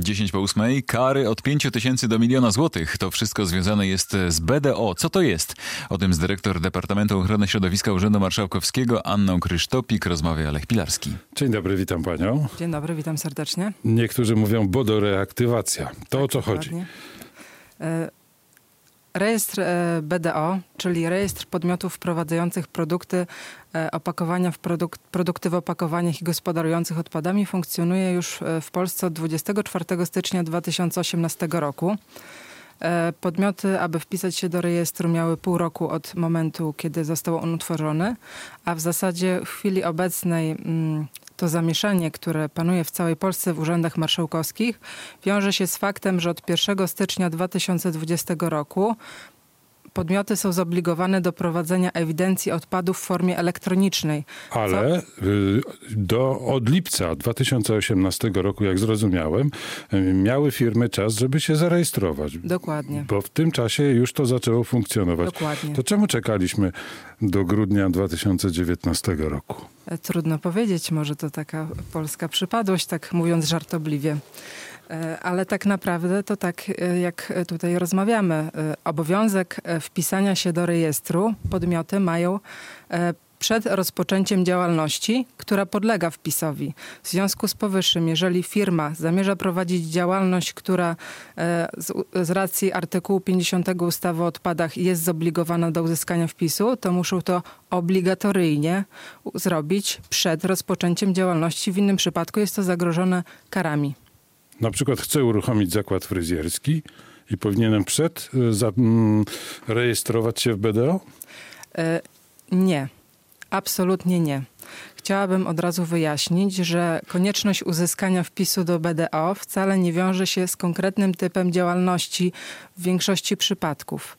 10:08. Kary od 5 000 do 1 000 000 złotych. To wszystko związane jest z BDO. Co to jest? O tym z dyrektor Departamentu Ochrony Środowiska Urzędu Marszałkowskiego Anną Krysztopik rozmawia Lech Pilarski. Dzień dobry, witam panią. Dzień dobry, witam serdecznie. Niektórzy mówią bodoreaktywacja. To tak, o co dokładnie chodzi? Rejestr BDO, czyli rejestr podmiotów wprowadzających produkty, opakowania produkty w opakowaniach i gospodarujących odpadami funkcjonuje już w Polsce od 24 stycznia 2018 roku. Podmioty, aby wpisać się do rejestru, miały pół roku od momentu, kiedy został on utworzony, a w zasadzie w chwili obecnej to zamieszanie, które panuje w całej Polsce w urzędach marszałkowskich, wiąże się z faktem, że od 1 stycznia 2020 roku podmioty są zobligowane do prowadzenia ewidencji odpadów w formie elektronicznej. Ale od lipca 2018 roku, jak zrozumiałem, miały firmy czas, żeby się zarejestrować. Dokładnie. Bo w tym czasie już to zaczęło funkcjonować. Dokładnie. To czemu czekaliśmy do grudnia 2019 roku? Trudno powiedzieć, może to taka polska przypadłość, tak mówiąc żartobliwie. Ale tak naprawdę to tak, jak tutaj rozmawiamy, obowiązek wpisania się do rejestru podmioty mają przed rozpoczęciem działalności, która podlega wpisowi. W związku z powyższym, jeżeli firma zamierza prowadzić działalność, która z racji artykułu 50 ustawy o odpadach jest zobligowana do uzyskania wpisu, to muszą to obligatoryjnie zrobić przed rozpoczęciem działalności. W innym przypadku jest to zagrożone karami. Na przykład chcę uruchomić zakład fryzjerski i powinienem rejestrować się w BDO? Nie, absolutnie nie. Chciałabym od razu wyjaśnić, że konieczność uzyskania wpisu do BDO wcale nie wiąże się z konkretnym typem działalności w większości przypadków.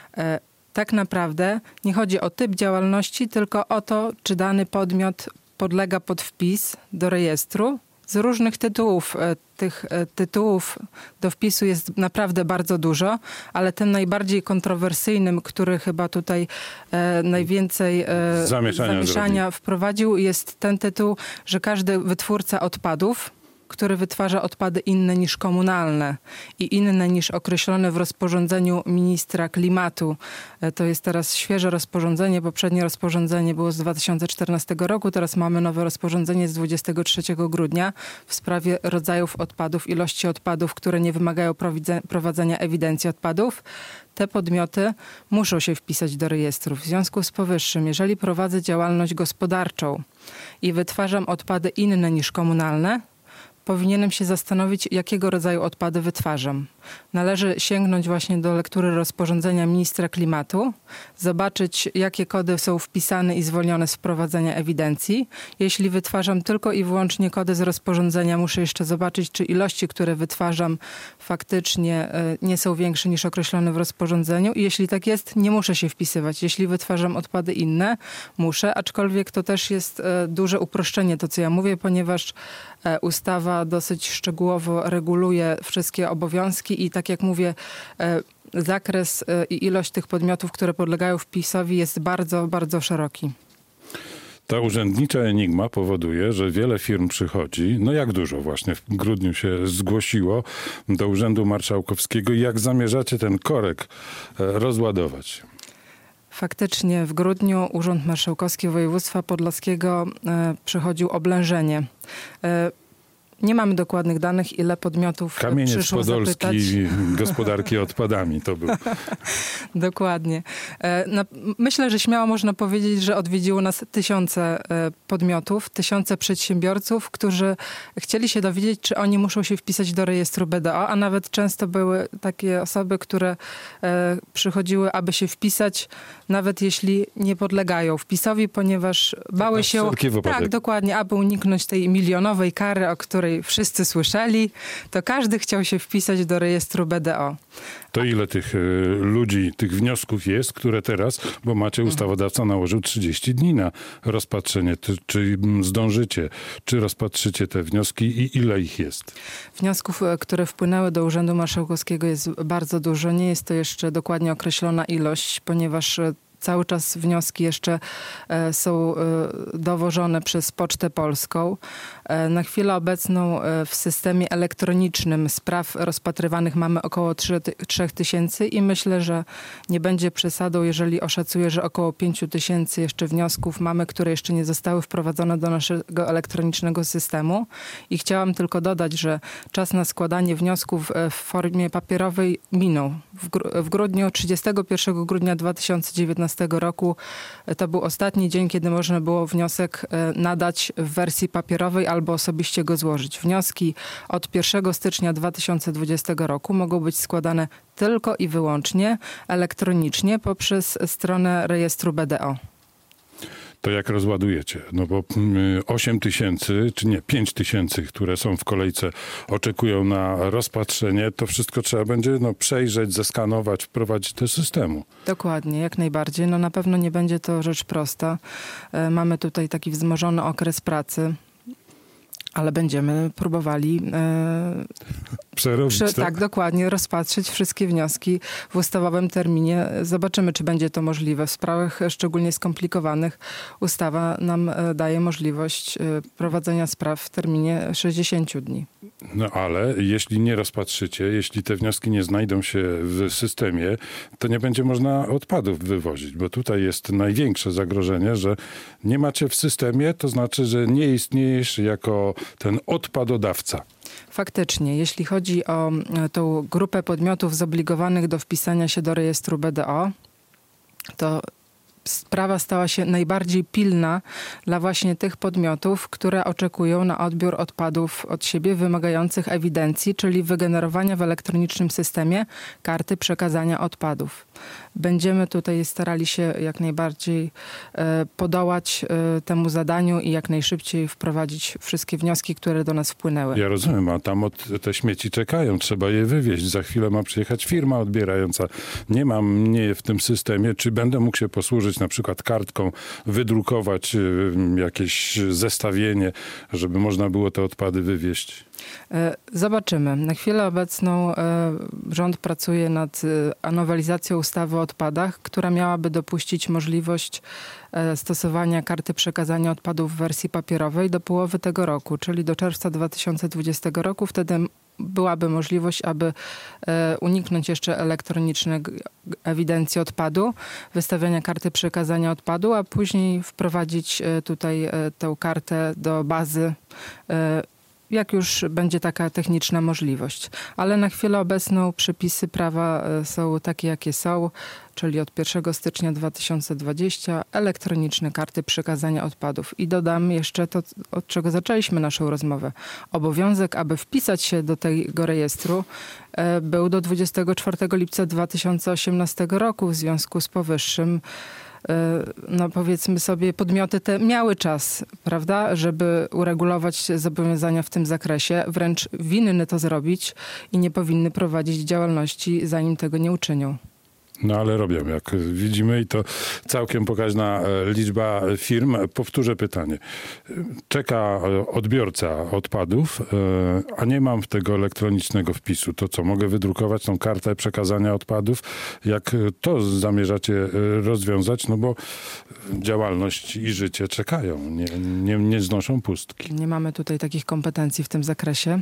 Tak naprawdę nie chodzi o typ działalności, tylko o to, czy dany podmiot podlega pod wpis do rejestru. Z różnych tytułów. Tych tytułów do wpisu jest naprawdę bardzo dużo, ale tym najbardziej kontrowersyjnym, który chyba tutaj najwięcej zamieszania wprowadził, jest ten tytuł, że każdy wytwórca odpadów, który wytwarza odpady inne niż komunalne i inne niż określone w rozporządzeniu ministra klimatu. To jest teraz świeże rozporządzenie. Poprzednie rozporządzenie było z 2014 roku. Teraz mamy nowe rozporządzenie z 23 grudnia w sprawie rodzajów odpadów, ilości odpadów, które nie wymagają prowadzenia ewidencji odpadów. Te podmioty muszą się wpisać do rejestru. W związku z powyższym, jeżeli prowadzę działalność gospodarczą i wytwarzam odpady inne niż komunalne, powinienem się zastanowić, jakiego rodzaju odpady wytwarzam. Należy sięgnąć właśnie do lektury rozporządzenia ministra klimatu, zobaczyć, jakie kody są wpisane i zwolnione z wprowadzenia ewidencji. Jeśli wytwarzam tylko i wyłącznie kody z rozporządzenia, muszę jeszcze zobaczyć, czy ilości, które wytwarzam, faktycznie nie są większe niż określone w rozporządzeniu. I jeśli tak jest, nie muszę się wpisywać. Jeśli wytwarzam odpady inne, muszę, aczkolwiek to też jest duże uproszczenie, to co ja mówię, ponieważ ustawa dosyć szczegółowo reguluje wszystkie obowiązki i tak jak mówię, zakres i ilość tych podmiotów, które podlegają wpisowi jest bardzo, bardzo szeroki. Ta urzędnicza enigma powoduje, że wiele firm przychodzi, no jak dużo właśnie w grudniu się zgłosiło do Urzędu Marszałkowskiego. Jak zamierzacie ten korek rozładować? Faktycznie w grudniu Urząd Marszałkowski Województwa Podlaskiego przechodził oblężenie. Nie mamy dokładnych danych, ile podmiotów przyszło zapytać. Kamieniec Podolski gospodarki odpadami to był. Dokładnie. Myślę, że śmiało można powiedzieć, że odwiedziło nas tysiące podmiotów, tysiące przedsiębiorców, którzy chcieli się dowiedzieć, czy oni muszą się wpisać do rejestru BDO, a nawet często były takie osoby, które przychodziły, aby się wpisać, nawet jeśli nie podlegają wpisowi, ponieważ bały się, tak, dokładnie, aby uniknąć tej milionowej kary, o której wszyscy słyszeli, to każdy chciał się wpisać do rejestru BDO. To ile tych ludzi, tych wniosków jest, które teraz, bo macie ustawodawca nałożył 30 dni na rozpatrzenie. Czy zdążycie, czy rozpatrzycie te wnioski i ile ich jest? Wniosków, które wpłynęły do Urzędu Marszałkowskiego jest bardzo dużo. Nie jest to jeszcze dokładnie określona ilość, ponieważ cały czas wnioski jeszcze są dowożone przez Pocztę Polską. Na chwilę obecną w systemie elektronicznym spraw rozpatrywanych mamy około 3000 i myślę, że nie będzie przesadą, jeżeli oszacuję, że około 5000 jeszcze wniosków mamy, które jeszcze nie zostały wprowadzone do naszego elektronicznego systemu. I chciałam tylko dodać, że czas na składanie wniosków w formie papierowej minął. W grudniu, 31 grudnia 2019 roku to był ostatni dzień, kiedy można było wniosek nadać w wersji papierowej albo osobiście go złożyć. Wnioski od 1 stycznia 2020 roku mogą być składane tylko i wyłącznie elektronicznie poprzez stronę rejestru BDO. To jak rozładujecie? No bo 8000, czy nie, 5000, które są w kolejce, oczekują na rozpatrzenie, to wszystko trzeba będzie przejrzeć, zeskanować, wprowadzić do systemu. Dokładnie, jak najbardziej. Na pewno nie będzie to rzecz prosta. Mamy tutaj taki wzmożony okres pracy, ale będziemy próbowali przerobić, tak, dokładnie, rozpatrzyć wszystkie wnioski w ustawowym terminie. Zobaczymy, czy będzie to możliwe. W sprawach szczególnie skomplikowanych ustawa nam daje możliwość prowadzenia spraw w terminie 60 dni. No ale jeśli nie rozpatrzycie, jeśli te wnioski nie znajdą się w systemie, to nie będzie można odpadów wywozić, bo tutaj jest największe zagrożenie, że nie macie w systemie, to znaczy, że nie istniejesz jako ten odpadodawca. Faktycznie, jeśli chodzi o tą grupę podmiotów zobligowanych do wpisania się do rejestru BDO, to sprawa stała się najbardziej pilna dla właśnie tych podmiotów, które oczekują na odbiór odpadów od siebie wymagających ewidencji, czyli wygenerowania w elektronicznym systemie karty przekazania odpadów. Będziemy tutaj starali się jak najbardziej podołać temu zadaniu i jak najszybciej wprowadzić wszystkie wnioski, które do nas wpłynęły. Ja rozumiem, a tam te śmieci czekają, trzeba je wywieźć. Za chwilę ma przyjechać firma odbierająca. Nie mam mnie w tym systemie, czy będę mógł się posłużyć na przykład kartką, wydrukować jakieś zestawienie, żeby można było te odpady wywieźć? Zobaczymy. Na chwilę obecną rząd pracuje nad nowelizacją ustawy o odpadach, która miałaby dopuścić możliwość stosowania karty przekazania odpadów w wersji papierowej do połowy tego roku, czyli do czerwca 2020 roku. Wtedy byłaby możliwość, aby uniknąć jeszcze elektronicznej ewidencji odpadu, wystawiania karty przekazania odpadu, a później wprowadzić tutaj tę kartę do bazy, jak już będzie taka techniczna możliwość. Ale na chwilę obecną przepisy prawa są takie, jakie są, czyli od 1 stycznia 2020 elektroniczne karty przekazania odpadów. I dodam jeszcze to, od czego zaczęliśmy naszą rozmowę. Obowiązek, aby wpisać się do tego rejestru był do 24 lipca 2018 roku. W związku z powyższym powiedzmy sobie, podmioty te miały czas, prawda, żeby uregulować zobowiązania w tym zakresie. Wręcz winny to zrobić i nie powinny prowadzić działalności, zanim tego nie uczynią. No ale robią, jak widzimy, i to całkiem pokaźna liczba firm. Powtórzę pytanie. Czeka odbiorca odpadów, a nie mam tego elektronicznego wpisu. To co, mogę wydrukować tą kartę przekazania odpadów? Jak to zamierzacie rozwiązać? No bo działalność i życie czekają, nie znoszą pustki. Nie mamy tutaj takich kompetencji w tym zakresie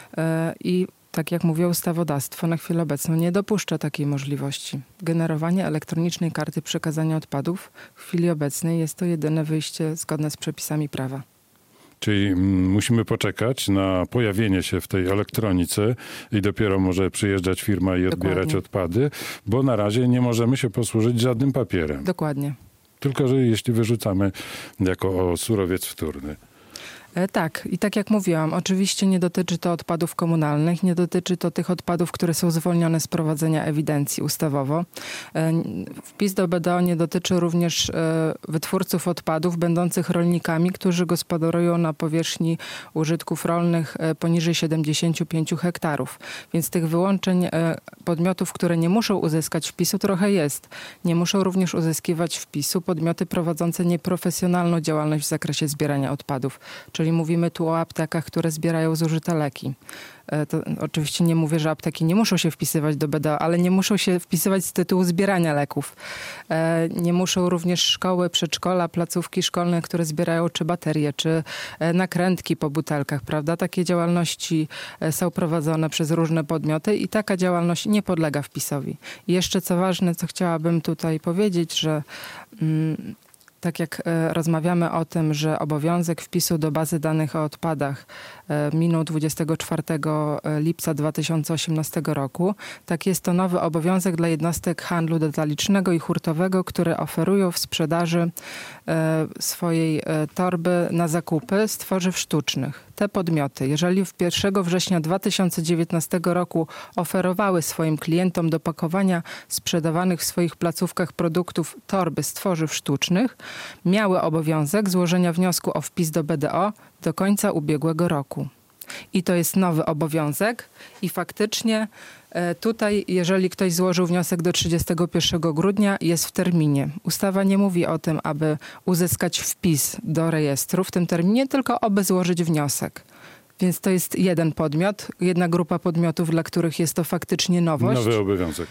i tak jak mówię, ustawodawstwo na chwilę obecną nie dopuszcza takiej możliwości. Generowanie elektronicznej karty przekazania odpadów w chwili obecnej jest to jedyne wyjście zgodne z przepisami prawa. Czyli musimy poczekać na pojawienie się w tej elektronice i dopiero może przyjeżdżać firma i odbierać Dokładnie. odpady, bo na razie nie możemy się posłużyć żadnym papierem. Dokładnie. Tylko że jeśli wyrzucamy jako surowiec wtórny. Tak, i tak jak mówiłam, oczywiście nie dotyczy to odpadów komunalnych, nie dotyczy to tych odpadów, które są zwolnione z prowadzenia ewidencji ustawowo. Wpis do BDO nie dotyczy również wytwórców odpadów będących rolnikami, którzy gospodarują na powierzchni użytków rolnych poniżej 75 hektarów. Więc tych wyłączeń podmiotów, które nie muszą uzyskać wpisu, trochę jest. Nie muszą również uzyskiwać wpisu podmioty prowadzące nieprofesjonalną działalność w zakresie zbierania odpadów, czyli jeżeli mówimy tu o aptekach, które zbierają zużyte leki. To oczywiście nie mówię, że apteki nie muszą się wpisywać do BDO, ale nie muszą się wpisywać z tytułu zbierania leków. Nie muszą również szkoły, przedszkola, placówki szkolne, które zbierają czy baterie, czy nakrętki po butelkach, prawda? Takie działalności są prowadzone przez różne podmioty i taka działalność nie podlega wpisowi. I jeszcze co ważne, co chciałabym tutaj powiedzieć, że tak jak rozmawiamy o tym, że obowiązek wpisu do bazy danych o odpadach minął 24 lipca 2018 roku, tak jest to nowy obowiązek dla jednostek handlu detalicznego i hurtowego, które oferują w sprzedaży swojej torby na zakupy z tworzyw sztucznych. Te podmioty, jeżeli 1 września 2019 roku oferowały swoim klientom do pakowania sprzedawanych w swoich placówkach produktów torby z tworzyw sztucznych, miały obowiązek złożenia wniosku o wpis do BDO do końca ubiegłego roku. I to jest nowy obowiązek i faktycznie tutaj, jeżeli ktoś złożył wniosek do 31 grudnia, jest w terminie. Ustawa nie mówi o tym, aby uzyskać wpis do rejestru w tym terminie, tylko aby złożyć wniosek. Więc to jest jeden podmiot, jedna grupa podmiotów, dla których jest to faktycznie nowość. Nowy obowiązek.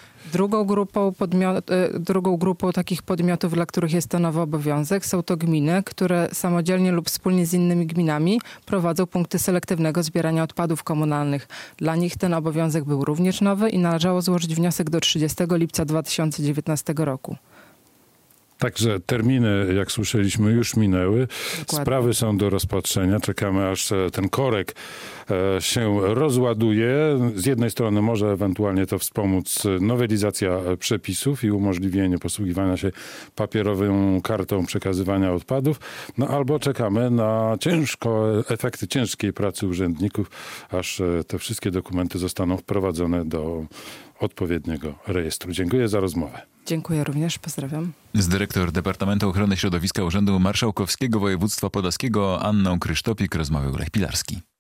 Drugą grupą takich podmiotów, dla których jest to nowy obowiązek, są to gminy, które samodzielnie lub wspólnie z innymi gminami prowadzą punkty selektywnego zbierania odpadów komunalnych. Dla nich ten obowiązek był również nowy i należało złożyć wniosek do 30 lipca 2019 roku. Także terminy, jak słyszeliśmy, już minęły. Dokładnie. Sprawy są do rozpatrzenia. Czekamy, aż ten korek się rozładuje. Z jednej strony może ewentualnie to wspomóc nowelizacja przepisów i umożliwienie posługiwania się papierową kartą przekazywania odpadów. No albo czekamy na efekty ciężkiej pracy urzędników, aż te wszystkie dokumenty zostaną wprowadzone do odpowiedniego rejestru. Dziękuję za rozmowę. Dziękuję również, pozdrawiam. Z dyrektor Departamentu Ochrony Środowiska Urzędu Marszałkowskiego Województwa Podlaskiego Anną Krysztopik rozmawiał Lech Pilarski.